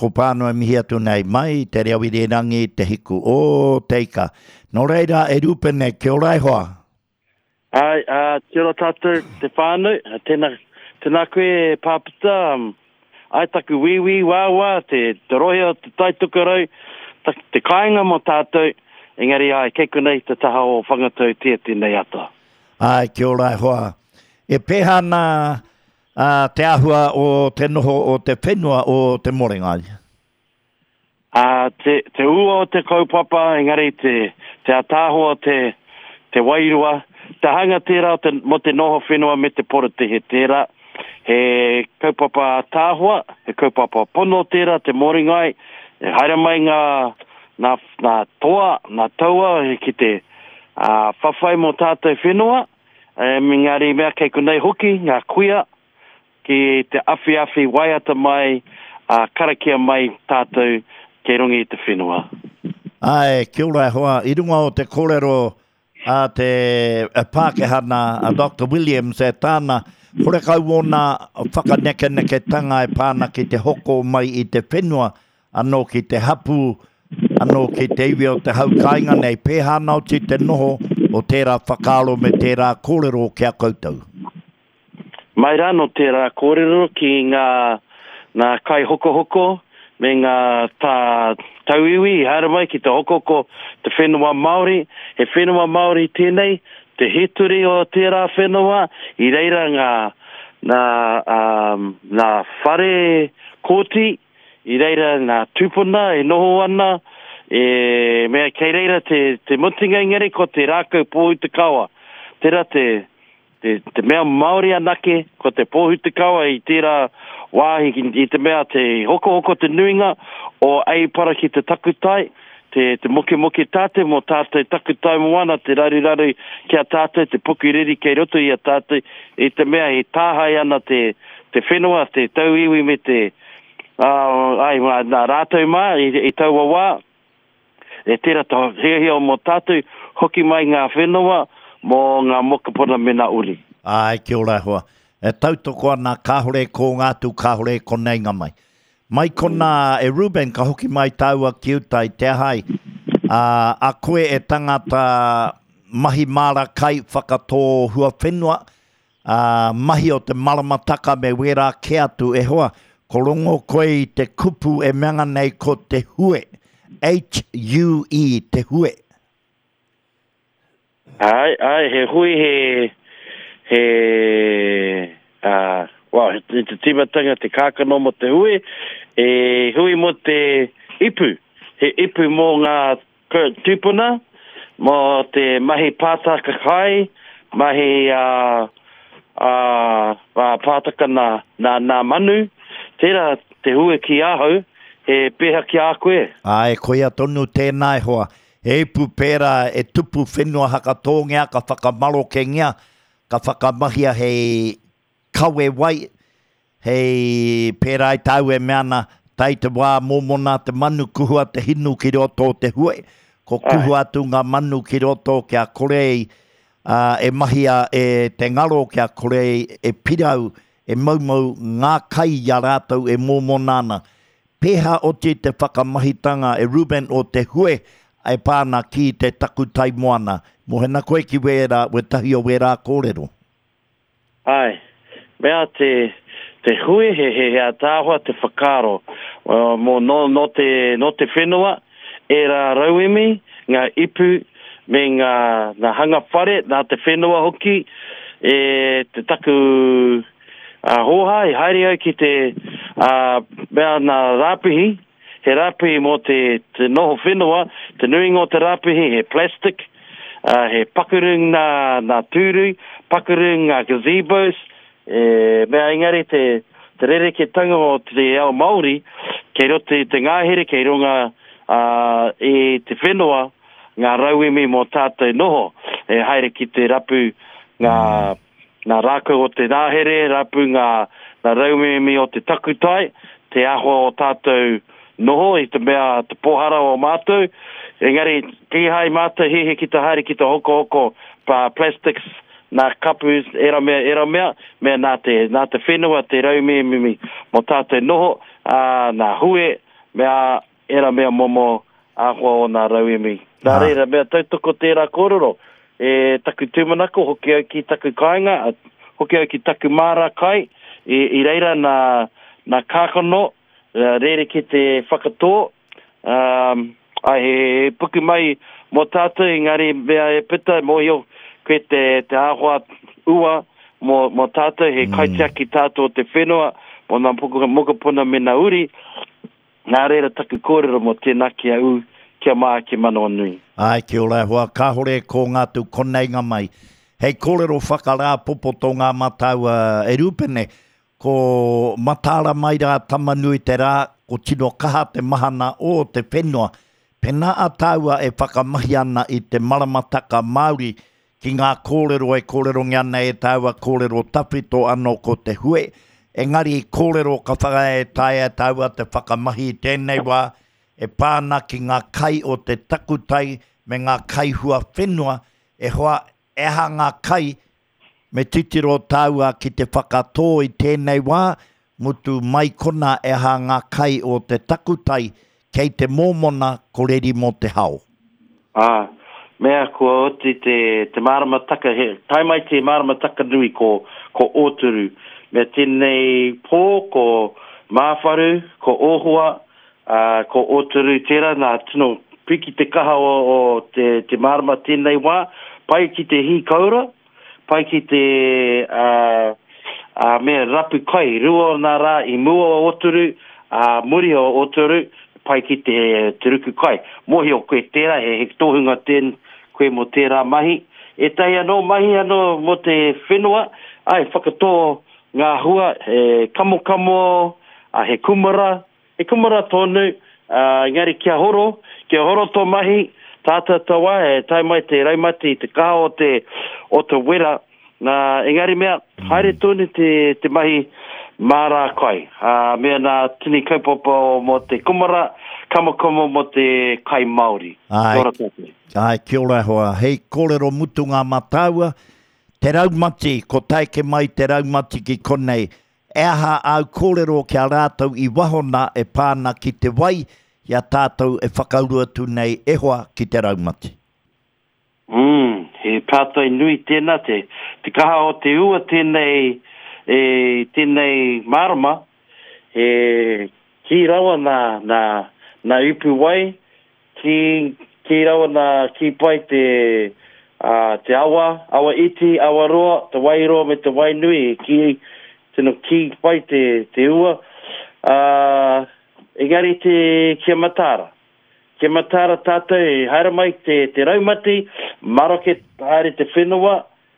ko pāno e mihi atu nei mai, te reo i rangi, te hiku o teika. Nō reira e rupene, kia ora e hoa? Ai, kia ora tātou te whānau, tēnā koe pāpita, ai taku wiwi, wāwā, te rohe o te taitukarau, te kāinga mo tātou, engari ai, kei kunei te taha o whangatau tia tēnei ata. Ai, kia ora e hoa. E pēhana te ahua o te noho o te whenua o te morengai? Te ua o te kaupapa, engari te atahoa te wairua, te hanga tērā mo te noho whenua me te porotehe tērā. He kaupapa tāhua, he kaupapa pono tērā, te morengai, he haere mai ngā toa, ngā taua, he ki te whawhai mo tātou whenua, mingari mea kei kunei hoki, ngā kuia, ki te awhi waiata mai, karakia mai tātou kei rungi i te whenua. Ai, kia ora e hoa, i runga o te kōrero a te Pākehana, a Dr. Williams e tāna, hore kau ona whakaneke tanga e pāna ki te hoko mai i te whenua, anō ki te hapu, anō ki te iwi o te haukainga nei pēhana o te noho o tērā whakaro me tērā kōrero kia koutou. Mai rano tērā kōrero ki ngā kai hoko, me ngā tauiwi, haere mai ki te hoko, te whenua Māori, he whenua Māori tēnei, te hituri o tērā whenua, i reira ngā whare kōti, i reira ngā tūpuna, e noho ana, mea kei reira te mutinga ingeri ko te rākau pōhutu kawa. Tērā te mea Māori anake, ko te pōhutu kawa i tērā wāhi i te mea te hoko te nuinga o ai para ki te takutai, te moke tāte mo tātou takutai moana, te rari kia tātou, te pukiriri kei roto i a tātou, i te mea he tāhai ana te whenua, te tauiwi me te nā rātou mā, i taua wā, e tērā tō heo mo tātou, hoki mai ngā whenua, mo ngā mokapona me ngā uri. Ai, kia ora hoa. E tautoko ana kāhore ko ngātu kāhore ko nei ngā mai. Mai kona e Ruben ka hoki mai taua ki utai te ahai. A koe e tangata mahi mara kai whakatō hua whenua. Mahi o te malamataka me wera ke atu e hoa. Ko rongo koe i te kupu e meanga nei ko te hue. H-U-E, te hue. Ai, he hui he te timatanga te kākano mo te hui, hui mo te ipu. He ipu mo ngā tūpuna, mo te mahi pātaka kai, mahi pātaka nā manu. Tērā te hui ki ahau, he peha ki a koe. Ai, koe a tonu tēnā e hoa. He ipu pēra e tupu whenua haka tōngea, ka whakamaro ke ngea, ka whakamahia hei kawe wai, hei pēra i tau e meana, tai te wā mōmona te manu kuhua te hinu ki roto te hue, ko kuhua atu ngā manu ki roto kia korei, e mahia e te ngaro kia korei, e pirau, e maumau ngā kai ia rātou e mōmonana. Pēha o te whakamahitanga e Ruben o te hue, ai pāna ki te takutai moana. Mohena koe ki wera, tahi o wera kōrero. Ai, mea te hui he tāhua te whakaro. Mo no te whenua, e rā rauimi, ngā ipu, me ngā hanga whare, nā te whenua hoki, te taku hoha, i haere au ki te mea nā rāpihi, he rapihi mo te noho whenua, te nuinga o te rapihi, he plastic, he pakurung nā tūru, pakurung ngā gazebos, mea ingari te rereke tanga o te ao Māori, kei roto i te ngāhere, kei runga i te whenua, ngā rauimi mo tātou noho, e haere ki te rapu ngā rākau o te nāhere, rapu ngā rauimi o te takutai, te aho o tātou noho i te mea te pohara o mātou. Engari, ki hai mātou hehe ki te haere ki te hoko pa plastics, nā kapus, era mea, mea nā te whenua, te raumimi mo tātou noho, nā hue, mea era mea momo ahua o nā rauemi. Nā reira, mea tautoko tērā kōrero, taku tūmanako, hoki au ki taku kāinga, hoki au ki taku māra kai, i reira nā kākano, reire ki te whakatō, he puku mai mō tātou, engari mea pita, mō hio, koe te ahua ua, mō tātou, he kaitiaki tātou te whenua, mō nā mokapuna me nā uri, nā reira taku kōrero mō tēnā ki au, kia maa ki manoa nui. Ai, ki o lai hoa, ka hore ko ngātu koneinga mai. Hei kōrero whakarā popo tō ngā matau e rūpene, ko matara mai rā tamanui te rā, ko tino kaha te mahana o te whenua, pena a taua e whakamahi ana i te maramataka Māori ki ngā kōrero e kōrero ngiana e taua kōrero tawhito anō ko te hue. Engari kōrero ka whakae taia taua te whakamahi tēnei wā, e pāna ki ngā kai o te takutai me ngā kai hua whenua, e hoa eha ngā kai me titiro taua ki te whakatō i tēnei wā, mutu mai kona eha ngā kai o te takutai kei te mōmona ko reri mō te hao. Mea kua oti te maramataka, tai mai te maramataka nui ko Oturu. Mea tēnei pō ko Māwharu, ko Ohua, ko Oturu tērā nā tino piki te kaha o te marama tēnei wā, pai ki te hi kaura, pai ki te mea rapu kai, rua nā rā i mua o Oturu, muri o Oturu, pai ki te ruku kai. Mohi o koe tērā, he tohunga koe mo tērā mahi. E tai anō mahi anō mo te whenua, ai whakatō ngā hua, he kamo, he kumara tonu, ngari kia horo tō mahi, tāta tawa, tai mai te raimati, te kaha o te wera, engari mea, haere tōni te mahi mārā kai, mea nā tini kaupapa mo te kumara, kamo mo te kai Māori. Ai, kia ora hoa, hei kōrero mutu ngā mataua, te raumati, ko taike mai te raumati ki konei, eha au kōrero kia rātou i wahona e pāna ki te wai, ia tātou e whakaurua tu nei e hoa ki te raumati. He pātai nui tēnā te kaha o te ua tēnei marama, ki rawa nā upu wai, ki rawa ki pai te awa iti, awa roa, te wai roa me te wai nui, ki pai te ua, engari kia matara. Kia matara tātou, haere mai te raumati, maroke haere te whenua,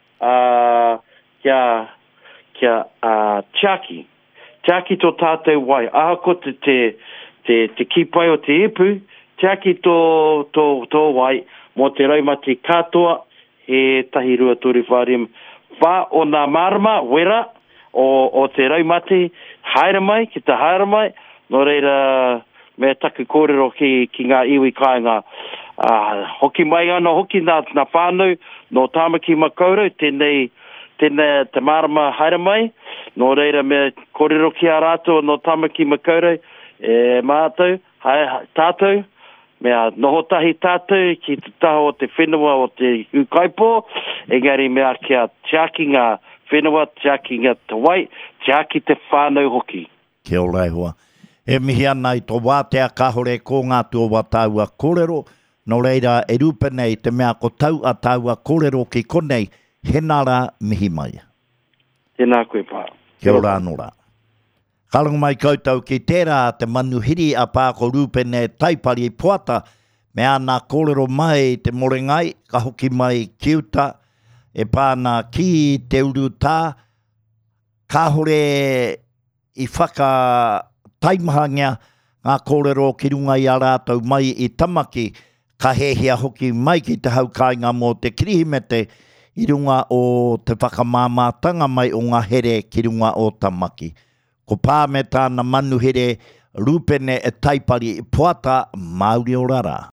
kia tiaki. Tiaki tō tātou wai. Aha ko te ki pai o te ipu, tiaki tō wai, mo te raumati katoa, he tahi rua turi wharim. Wha o nā marama, wera, o te raumati, haere mai, ki te haere mai, no reira me taku kōrero ki ngā iwi kāinga. Hoki mai ana, hoki nā whānau, no Tāmaki Makaurau, tēnei te marama haere mai, no reira me kōrero ki a rātou no Tāmaki Makaurau, mātou, tātou, mea noho tahi tātou, ki te taho o te whenua o te ukaipo, engari mea kia tiaki ngā whenua, tiaki ngā te wai, tiaki te whānau hoki. Kia ora hoa. E mihi ana i tō wātea kahore ko ngā tō wataua kōrero, no reira e rupe nei te mea ko tau a taua kōrero ki konei, he nara mihi mai. Tēnā koe pā. Kia ora anora. Karangu mai koutou ki tērā te manuhiri a pā ko rupe nei taipari puata, mea nā kōrero mai te morengai, ka hoki mai kiuta, e pāna ki te uru tā, kahore i whaka taimahanga ngā kōrero ki runga i a rātou mai i Tamaki, ka hehia hoki mai ki te haukainga mō te kirihimete i runga o te whakamāmātanga mai o ngā here ki runga o Tamaki. Ko pā me tāna manuhere rūpene e taipari i puata Māori o Rara.